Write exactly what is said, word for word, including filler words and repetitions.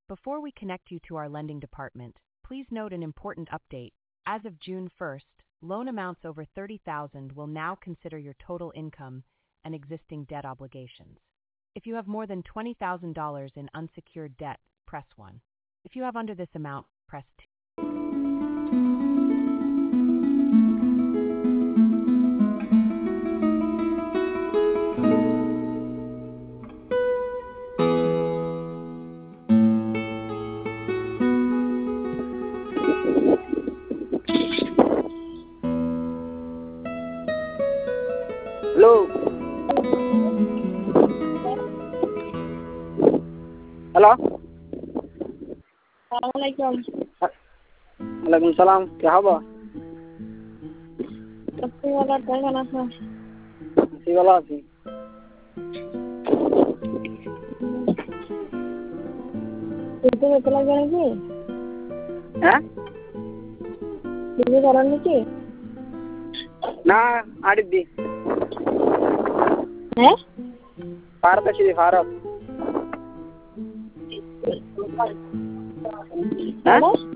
Before we connect you to our lending department, please note an important update. As of June first, loan amounts over thirty thousand dollars will now consider your total income and existing debt obligations. If you have more than twenty thousand dollars in unsecured debt, press one. If you have under this amount, press two. Hello. Hello. Assalamualaikum. Waalaikumsalam. क्या हुआ? Apa wala tayo na sa? Si wala si. Ito na talaga lagi. Ha? Hindi karon niki. Na ಆಡಿದ್ದಿ. Eh? Bharat Shri Bharat. Ano?